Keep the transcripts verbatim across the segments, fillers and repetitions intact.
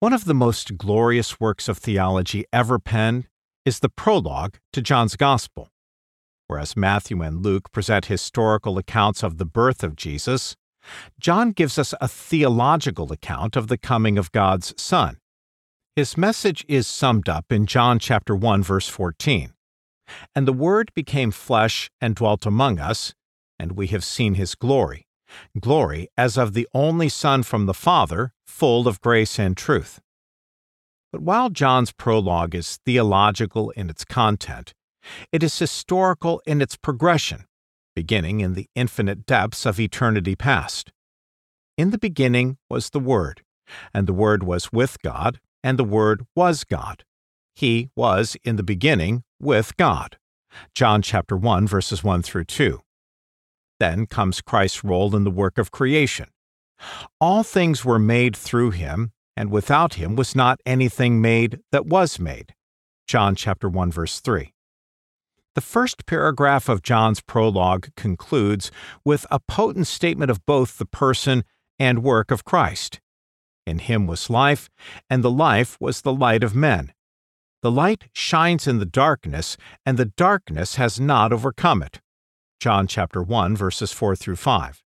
One of the most glorious works of theology ever penned is the prologue to John's Gospel. Whereas Matthew and Luke present historical accounts of the birth of Jesus, John gives us a theological account of the coming of God's Son. His message is summed up in John chapter one, verse fourteen. And the Word became flesh and dwelt among us, and we have seen his glory, glory as of the only Son from the Father, full of grace and truth. But while John's prologue is theological in its content, it is historical in its progression, beginning in the infinite depths of eternity past. In the beginning was the Word, and the Word was with God, and the Word was God. He was in the beginning with God. John chapter one, verses one through two. Then comes Christ's role in the work of creation. All things were made through him, and without him was not anything made that was made. John chapter one, verse three. The first paragraph of John's prologue concludes with a potent statement of both the person and work of Christ. In him was life, and the life was the light of men. The light shines in the darkness, and the darkness has not overcome it. John chapter one, verses four through five.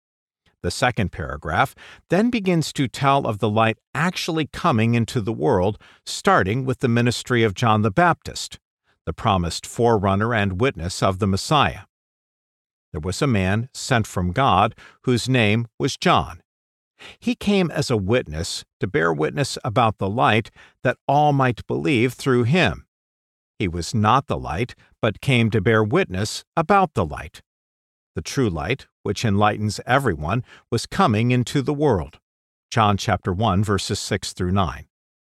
The second paragraph then begins to tell of the light actually coming into the world, starting with the ministry of John the Baptist, the promised forerunner and witness of the Messiah. There was a man sent from God whose name was John. He came as a witness to bear witness about the light that all might believe through him. He was not the light, but came to bear witness about the light. The true light, which enlightens everyone, was coming into the world. John chapter one, verses six through nine.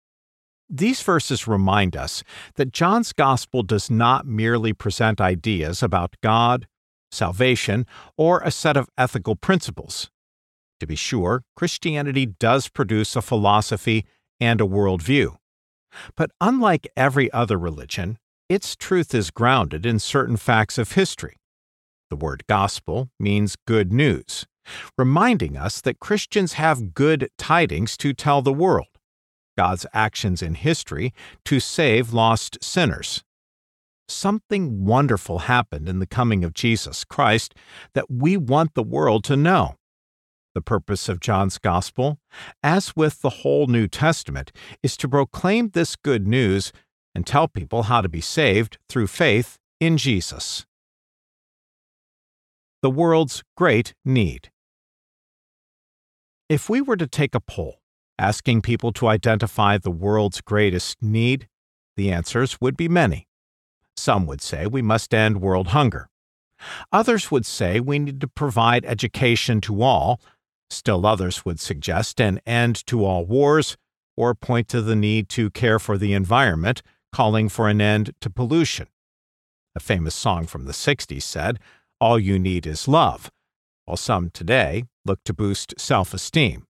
These verses remind us that John's Gospel does not merely present ideas about God, salvation, or a set of ethical principles. To be sure, Christianity does produce a philosophy and a worldview. But unlike every other religion, its truth is grounded in certain facts of history. The word gospel means good news, reminding us that Christians have good tidings to tell the world, God's actions in history to save lost sinners. Something wonderful happened in the coming of Jesus Christ that we want the world to know. The purpose of John's Gospel, as with the whole New Testament, is to proclaim this good news and tell people how to be saved through faith in Jesus. The world's great need. If we were to take a poll asking people to identify the world's greatest need, the answers would be many. Some would say we must end world hunger. Others would say we need to provide education to all. Still others would suggest an end to all wars, or point to the need to care for the environment, calling for an end to pollution. A famous song from the sixties said, "All you need is love," while some today look to boost self-esteem.